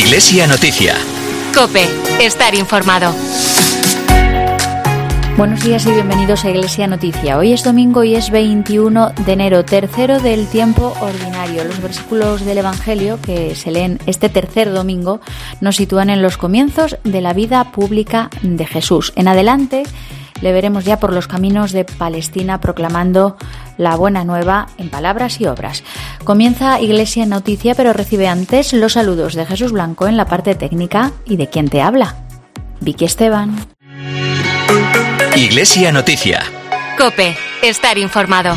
Iglesia Noticia. COPE. Estar informado. Buenos días y bienvenidos a Iglesia Noticia. Hoy es domingo y es 21 de enero, tercero del tiempo ordinario. Los versículos del Evangelio que se leen este tercer domingo nos sitúan en los comienzos de la vida pública de Jesús. En adelante le veremos ya por los caminos de Palestina proclamando la buena nueva en palabras y obras. Comienza Iglesia Noticia, pero recibe antes los saludos de Jesús Blanco en la parte técnica y de quien te habla, Vicky Esteban. Iglesia Noticia. COPE. Estar informado.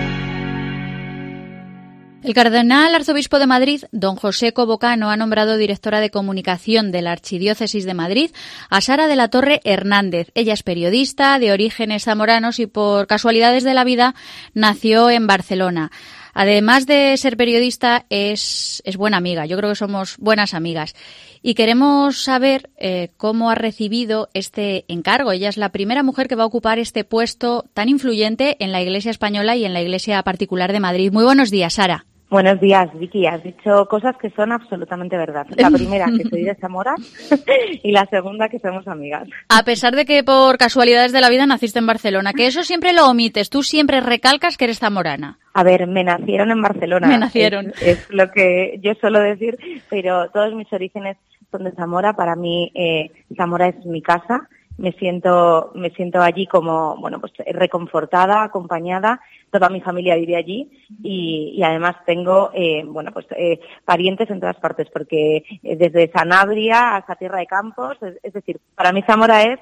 El cardenal arzobispo de Madrid, don José Cobo Cano, ha nombrado directora de comunicación de la Archidiócesis de Madrid a Sara de la Torre Hernández. Ella es periodista de orígenes zamoranos y por casualidades de la vida nació en Barcelona. Además de ser periodista, es buena amiga. Yo creo que somos buenas amigas. Y queremos saber cómo ha recibido este encargo. Ella es la primera mujer que va a ocupar este puesto tan influyente en la Iglesia española y en la Iglesia particular de Madrid. Muy buenos días, Sara. Buenos días, Vicky. Has dicho cosas que son absolutamente verdad. La primera, que soy de Zamora, y la segunda, que somos amigas. A pesar de que por casualidades de la vida naciste en Barcelona, que eso siempre lo omites, tú siempre recalcas que eres zamorana. A ver, me nacieron en Barcelona. Me nacieron. Es lo que yo suelo decir, pero todos mis orígenes son de Zamora. Para mí, Zamora es mi casa. Me siento allí como, bueno, pues reconfortada, acompañada. Toda mi familia vive allí y además tengo, parientes en todas partes, porque desde Sanabria hasta Tierra de Campos, es decir, para mí Zamora es,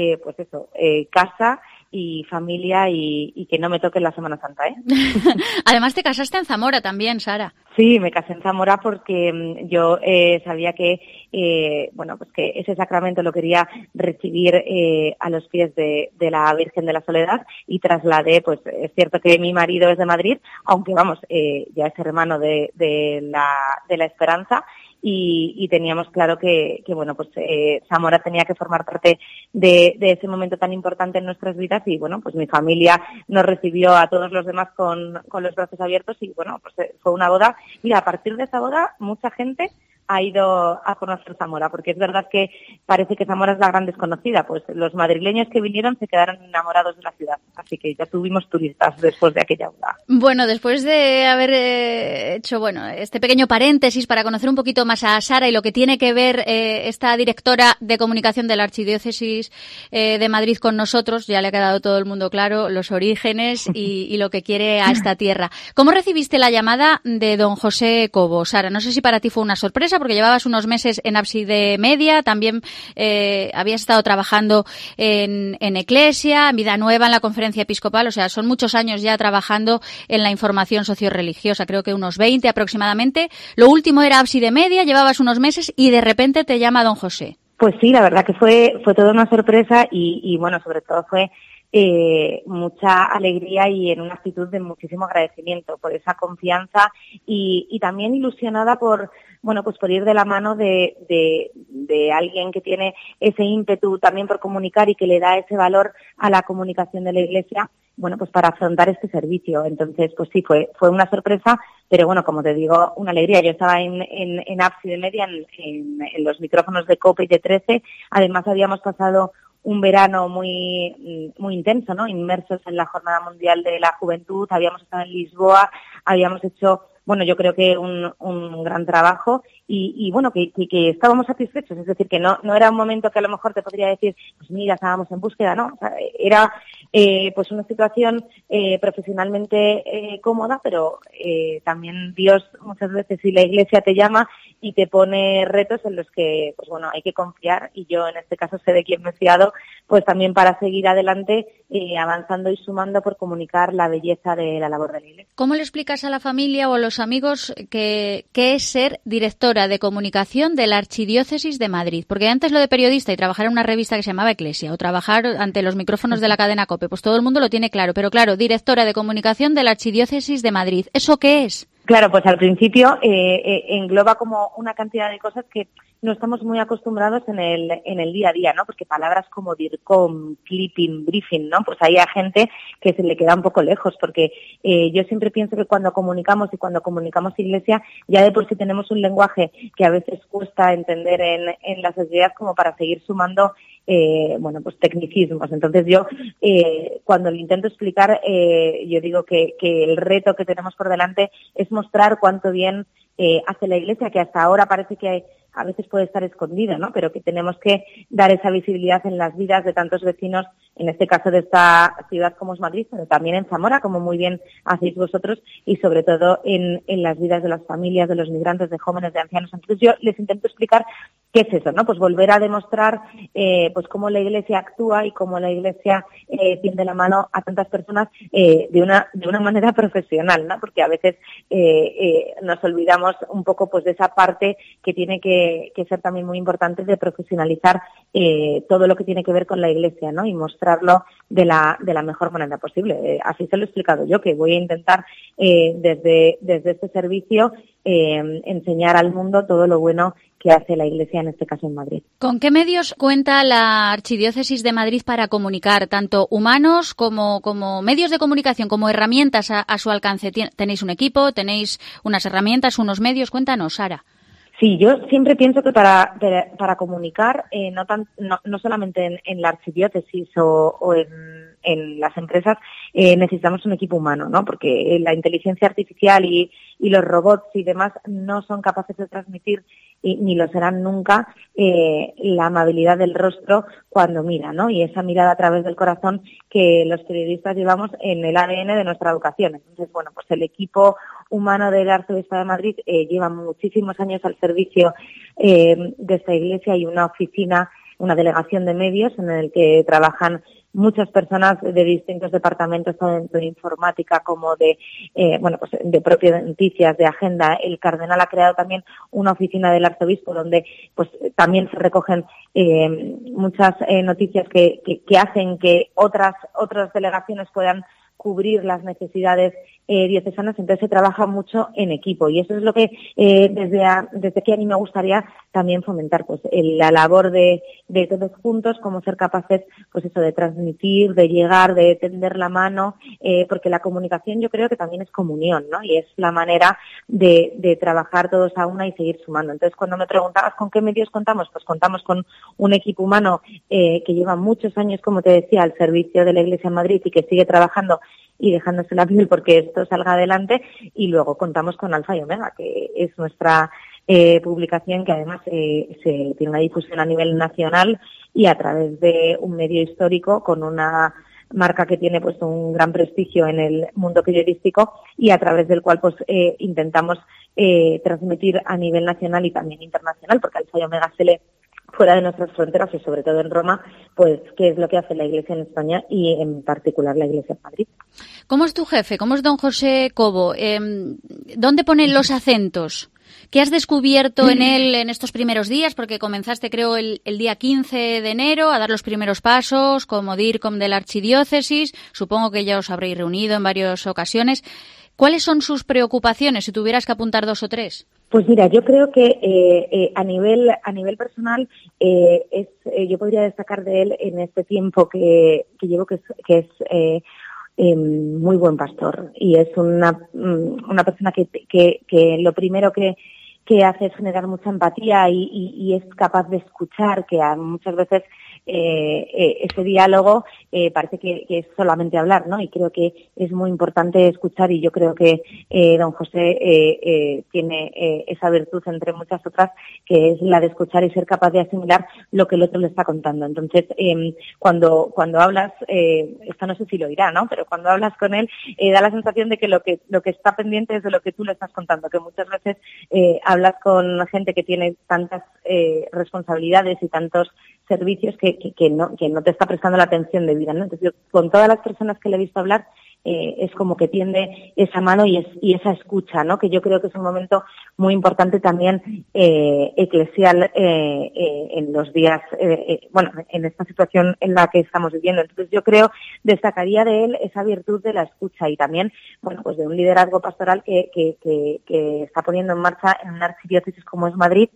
casa y familia y que no me toque la Semana Santa, ¿eh? Además te casaste en Zamora también, Sara. Sí, me casé en Zamora porque yo sabía que que ese sacramento lo quería recibir a los pies de la Virgen de la Soledad y trasladé, pues es cierto que mi marido es de Madrid, aunque ya es hermano de la Esperanza. Y teníamos claro que Zamora tenía que formar parte de ese momento tan importante en nuestras vidas y mi familia nos recibió a todos los demás con los brazos abiertos y fue una boda. Mira, a partir de esa boda mucha gente ha ido a conocer Zamora, porque es verdad que parece que Zamora es la gran desconocida, pues los madrileños que vinieron se quedaron enamorados de la ciudad, así que ya tuvimos turistas después de aquella boda. Bueno, después de haber hecho este pequeño paréntesis para conocer un poquito más a Sara y lo que tiene que ver esta directora de comunicación de la Archidiócesis de Madrid con nosotros, ya le ha quedado todo el mundo claro los orígenes y lo que quiere a esta tierra. ¿Cómo recibiste la llamada de don José Cobo, Sara? No sé si para ti fue una sorpresa, porque llevabas unos meses en Ábside Media, también habías estado trabajando en Eclesia, en Vida Nueva, en la Conferencia Episcopal, o sea, son muchos años ya trabajando en la información socio-religiosa, creo que unos 20 aproximadamente. Lo último era Ábside Media, llevabas unos meses y de repente te llama don José. Pues sí, la verdad que fue toda una sorpresa y sobre todo fue mucha alegría y en una actitud de muchísimo agradecimiento por esa confianza y también ilusionada por ir de la mano de alguien que tiene ese ímpetu también por comunicar y que le da ese valor a la comunicación de la Iglesia, para afrontar este servicio. Entonces, pues sí, fue una sorpresa, pero como te digo, una alegría. Yo estaba en Ábside Media, en los micrófonos de COPE y de 13. Además, habíamos pasado un verano muy intenso, ¿no? Inmersos en la Jornada Mundial de la Juventud, habíamos estado en Lisboa, habíamos hecho, yo creo que un gran trabajo y que estábamos satisfechos, es decir, que no era un momento que a lo mejor te podría decir, pues mira, estábamos en búsqueda, ¿no? O sea, era una situación profesionalmente cómoda, pero también Dios muchas veces, si la Iglesia te llama y te pone retos en los que, hay que confiar, y yo en este caso sé de quién me he fiado, pues también para seguir adelante, avanzando y sumando por comunicar la belleza de la labor de la Iglesia. ¿Cómo le explicas a la familia o a los amigos qué es ser directora de comunicación de la Archidiócesis de Madrid? Porque antes lo de periodista y trabajar en una revista que se llamaba Eclesia o trabajar ante los micrófonos de la cadena COPE, pues todo el mundo lo tiene claro, pero claro, directora de comunicación de la Archidiócesis de Madrid, ¿eso qué es? Claro, pues al principio engloba como una cantidad de cosas que no estamos muy acostumbrados en el día a día, ¿no? Porque palabras como DIRCOM, clipping, briefing, ¿no? Pues hay a gente que se le queda un poco lejos, porque yo siempre pienso que cuando comunicamos Iglesia, ya de por sí tenemos un lenguaje que a veces cuesta entender en la sociedad como para seguir sumando pues tecnicismos. Entonces yo, cuando le intento explicar, yo digo que el reto que tenemos por delante es mostrar cuánto bien hace la Iglesia, que hasta ahora parece que a veces puede estar escondido, ¿no? Pero que tenemos que dar esa visibilidad en las vidas de tantos vecinos, en este caso de esta ciudad como es Madrid, pero también en Zamora, como muy bien hacéis vosotros, y sobre todo en las vidas de las familias, de los migrantes, de jóvenes, de ancianos. Entonces yo les intento explicar qué es eso, ¿no? Pues volver a demostrar pues cómo la Iglesia actúa y cómo la Iglesia tiende la mano a tantas personas de una manera profesional, ¿no? Porque a veces nos olvidamos un poco pues de esa parte que tiene que ser también muy importante, de profesionalizar todo lo que tiene que ver con la Iglesia, ¿no? Y mostrarlo de la mejor manera posible. Así se lo he explicado yo, que voy a intentar desde este servicio enseñar al mundo todo lo bueno que hace la Iglesia, en este caso en Madrid. ¿Con qué medios cuenta la Archidiócesis de Madrid para comunicar, tanto humanos como medios de comunicación, como herramientas a su alcance? ¿Tenéis un equipo? ¿Tenéis unas herramientas, unos medios? Cuéntanos, Sara. Sí, yo siempre pienso que para comunicar, no solamente en la archidiócesis o en las empresas, necesitamos un equipo humano, ¿no? Porque la inteligencia artificial y los robots y demás no son capaces de transmitir, ni lo serán nunca, la amabilidad del rostro cuando mira, ¿no? Y esa mirada a través del corazón que los periodistas llevamos en el ADN de nuestra educación. Entonces, bueno, pues el equipo humano del Arzobispo de Madrid lleva muchísimos años al servicio de esta Iglesia. Hay una oficina, una delegación de medios en el que trabajan muchas personas de distintos departamentos, tanto de informática como de propio de noticias, de agenda. El cardenal ha creado también una oficina del arzobispo donde pues también se recogen muchas noticias que hacen que otras delegaciones puedan cubrir las necesidades diocesanas. Entonces se trabaja mucho en equipo, y eso es lo que desde aquí a mí me gustaría también fomentar, pues la labor de todos juntos, cómo ser capaces pues eso, de transmitir, de llegar, de tender la mano, porque la comunicación yo creo que también es comunión, ¿no? Y es la manera de trabajar todos a una y seguir sumando. Entonces, cuando me preguntabas con qué medios contamos, pues contamos con un equipo humano que lleva muchos años, como te decía, al servicio de la Iglesia en Madrid y que sigue trabajando y dejándose la piel porque esto salga adelante. Y luego contamos con Alfa y Omega, que es nuestra publicación, que además se tiene una difusión a nivel nacional y a través de un medio histórico con una marca que tiene pues un gran prestigio en el mundo periodístico, y a través del cual pues intentamos transmitir a nivel nacional y también internacional, porque Alfa y Omega se lee fuera de nuestras fronteras y sobre todo en Roma, pues qué es lo que hace la Iglesia en España y en particular la Iglesia en Madrid. ¿Cómo es tu jefe? ¿Cómo es don José Cobo? ¿Dónde ponen los acentos? ¿Qué has descubierto en él en estos primeros días? Porque comenzaste, creo, el día 15 de enero a dar los primeros pasos como DIRCOM de la Archidiócesis. Supongo que ya os habréis reunido en varias ocasiones. ¿Cuáles son sus preocupaciones, si tuvieras que apuntar 2 o 3? Pues mira, yo creo que a nivel personal yo podría destacar de él en este tiempo que llevo que es muy buen pastor, y es una persona que lo primero que hace es generar mucha empatía y es capaz de escuchar, que muchas veces ese diálogo parece que es solamente hablar, ¿no? Y creo que es muy importante escuchar, y yo creo que don José tiene esa virtud entre muchas otras, que es la de escuchar y ser capaz de asimilar lo que el otro le está contando. Entonces, cuando hablas, esto no sé si lo irá, ¿no? Pero cuando hablas con él, da la sensación de que lo que está pendiente es de lo que tú le estás contando, que muchas veces hablas con gente que tiene tantas responsabilidades y tantos servicios que no te está prestando la atención debida, ¿no? Entonces, yo, con todas las personas que le he visto hablar, es como que tiende esa mano y esa escucha, ¿no? Que yo creo que es un momento muy importante también eclesial en los días, en esta situación en la que estamos viviendo. Entonces, yo creo, destacaría de él esa virtud de la escucha, y también, pues de un liderazgo pastoral que está poniendo en marcha en una archidiócesis como es Madrid,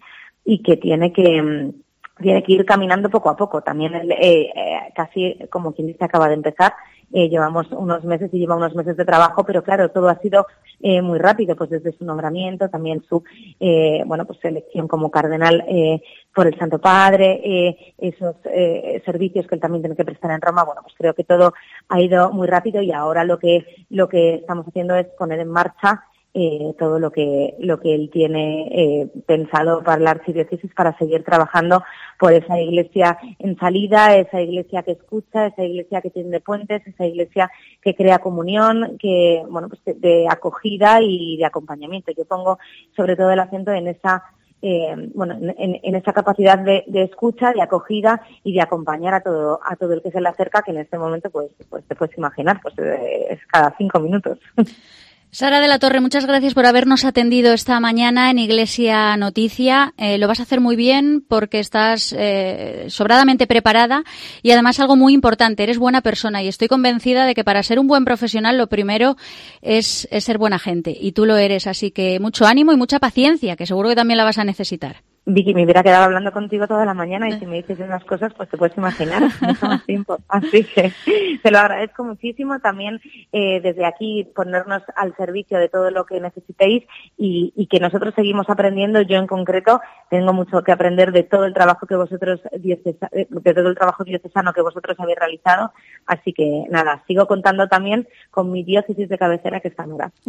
y que tiene que ir caminando poco a poco. También casi como quien dice acaba de empezar. Llevamos unos meses y lleva unos meses de trabajo, pero claro, todo ha sido muy rápido, pues desde su nombramiento, también su pues elección como cardenal por el Santo Padre, esos servicios que él también tiene que prestar en Roma. Bueno, pues creo que todo ha ido muy rápido y ahora lo que estamos haciendo es poner en marcha todo lo que él tiene pensado para la archidiócesis, para seguir trabajando por esa iglesia en salida, esa iglesia que escucha, esa iglesia que tiende puentes, esa iglesia que crea comunión, que de acogida y de acompañamiento. Yo pongo sobre todo el acento en esa en esa capacidad de escucha, de acogida y de acompañar a todo el que se le acerca, que en este momento pues te puedes imaginar, es cada 5 minutos. Sara de la Torre, muchas gracias por habernos atendido esta mañana en Iglesia Noticia. Lo vas a hacer muy bien porque estás sobradamente preparada y además algo muy importante, eres buena persona y estoy convencida de que para ser un buen profesional lo primero es ser buena gente y tú lo eres, así que mucho ánimo y mucha paciencia, que seguro que también la vas a necesitar. Vicky, me hubiera quedado hablando contigo toda la mañana y si me dices unas cosas, pues te puedes imaginar, mucho más tiempo. Así que te lo agradezco muchísimo. También desde aquí ponernos al servicio de todo lo que necesitéis y que nosotros seguimos aprendiendo. Yo en concreto tengo mucho que aprender de todo el trabajo que vosotros diocesano que vosotros habéis realizado. Así que nada, sigo contando también con mi diócesis de cabecera, que está en Mora.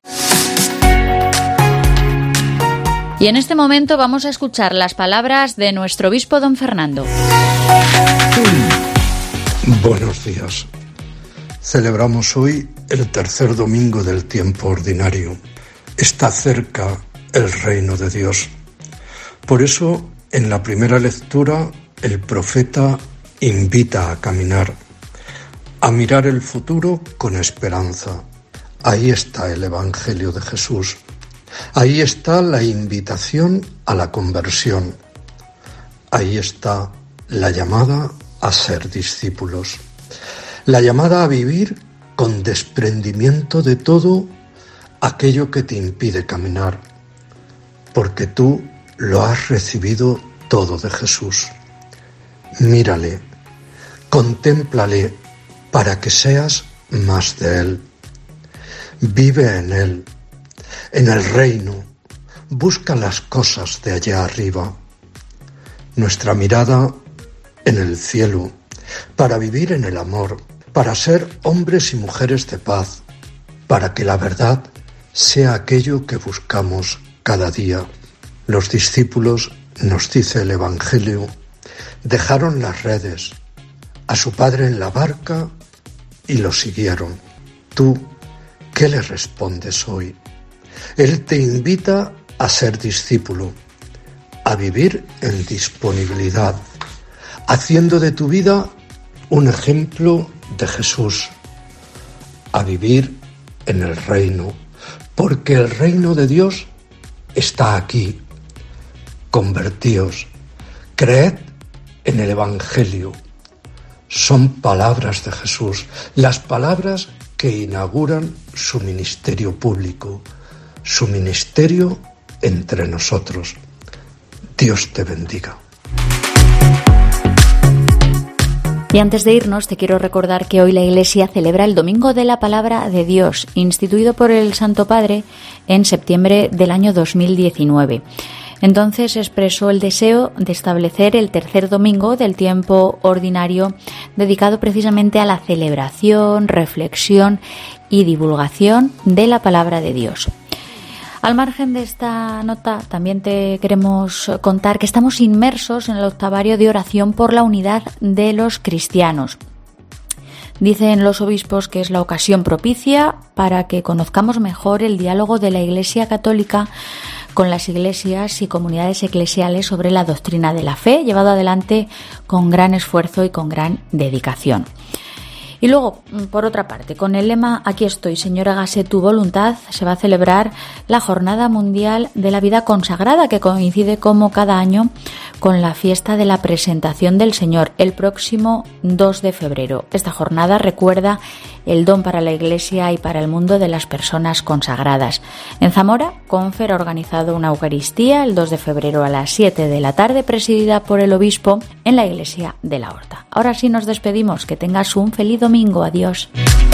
Y en este momento vamos a escuchar las palabras de nuestro obispo don Fernando. Buenos días. Celebramos hoy el tercer domingo del tiempo ordinario. Está cerca el reino de Dios. Por eso, en la primera lectura, el profeta invita a caminar, a mirar el futuro con esperanza. Ahí está el Evangelio de Jesús. Ahí está la invitación a la conversión. Ahí está la llamada a ser discípulos. La llamada a vivir con desprendimiento de todo aquello que te impide caminar, porque tú lo has recibido todo de Jesús. Mírale, contémplale para que seas más de Él. Vive en Él. En el reino, busca las cosas de allá arriba. Nuestra mirada en el cielo, para vivir en el amor, para ser hombres y mujeres de paz, para que la verdad sea aquello que buscamos cada día. Los discípulos, nos dice el Evangelio, dejaron las redes, a su padre en la barca y lo siguieron. ¿Tú qué le respondes hoy? Él te invita a ser discípulo, a vivir en disponibilidad, haciendo de tu vida un ejemplo de Jesús, a vivir en el reino, porque el reino de Dios está aquí. Convertíos, creed en el Evangelio. Son palabras de Jesús, las palabras que inauguran su ministerio público, su ministerio entre nosotros. Dios te bendiga. Y antes de irnos, te quiero recordar que hoy la Iglesia celebra el Domingo de la Palabra de Dios, instituido por el Santo Padre en septiembre del año 2019. Entonces expresó el deseo de establecer el tercer domingo del tiempo ordinario dedicado precisamente a la celebración, reflexión y divulgación de la Palabra de Dios. Al margen de esta nota, también te queremos contar que estamos inmersos en el octavario de oración por la unidad de los cristianos. Dicen los obispos que es la ocasión propicia para que conozcamos mejor el diálogo de la Iglesia Católica con las iglesias y comunidades eclesiales sobre la doctrina de la fe, llevado adelante con gran esfuerzo y con gran dedicación. Y luego, por otra parte, con el lema «Aquí estoy, Señor, hágase tu voluntad», se va a celebrar la Jornada Mundial de la Vida Consagrada, que coincide como cada año con la fiesta de la Presentación del Señor, el próximo 2 de febrero. Esta jornada recuerda el don para la Iglesia y para el mundo de las personas consagradas. En Zamora, Confer ha organizado una Eucaristía el 2 de febrero a las 7 de la tarde, presidida por el obispo en la iglesia de la Horta. Ahora sí nos despedimos, que tengas un feliz domingo. Adiós.